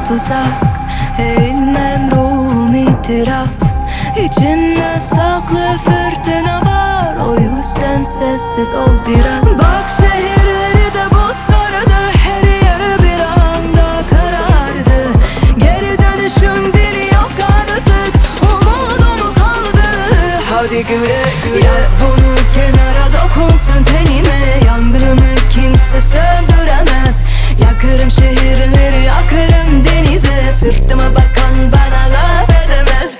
tuzak. Eğilmem ruhum itiraf. İçimde saklı fırtına var, o yüzden sessiz ol biraz. Bak şehirleri de boz sardı, her yer bir anda karardı. Geri dönüşüm bile yok artık, umudum kaldı. Hadi güle güle, yaz bunu kenara, dokunsun tenime. Yangınımı kimse söndüremez. Yakırım şehirleri, yakarım denize. Sırtıma bakan bana laf edemez.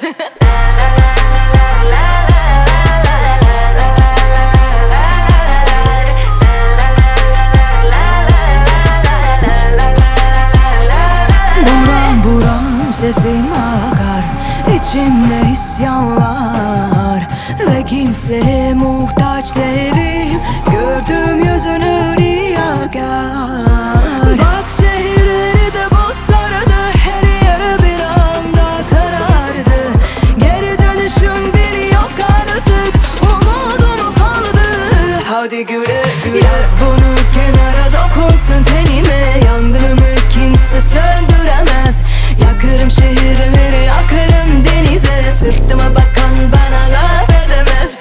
Buram buram sesim akar, içimde isyan var. Ve kimseye muhtaç değilim, gördüğüm yüzünü riyakar. Bak şehirleri de boz sardı, her yer bir anda karardı. Geri dönüşüm bile yok artık, umudum kaldı. Hadi güle güle, yaz bunu kenara, dokunsun tenime. Yangınımı kimse söndüremez. Yakarım şehirleri, yakarım denize. Sırtıma bakan bana laf edemez.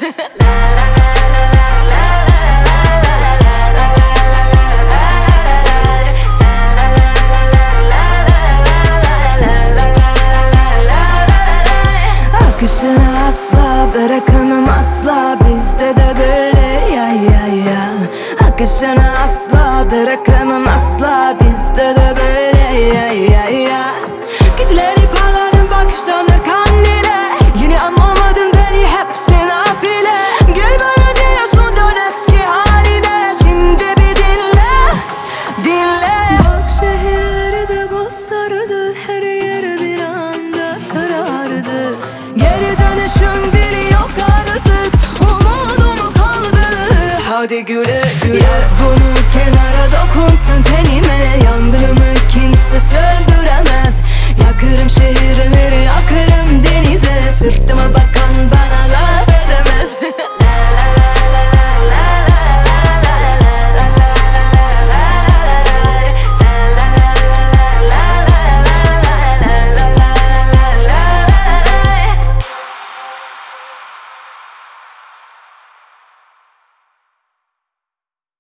Akışını asla bırakamam, asla bizde de böyle ya ya ya. Akışını asla bırakamam, asla bizde de böyle ya ya ya. Geceleri bağladım bakışlarına kandile. Yine anlamadın beni, hepsi nafile. Gel bana diyorsun, dön eski haline. Şimdi bir dinle, dinle. Bak şehirleri de boz sardı, her yer bir anda karardı. Geri dönüşüm bile yok artık, umudum kaldı. Hadi güle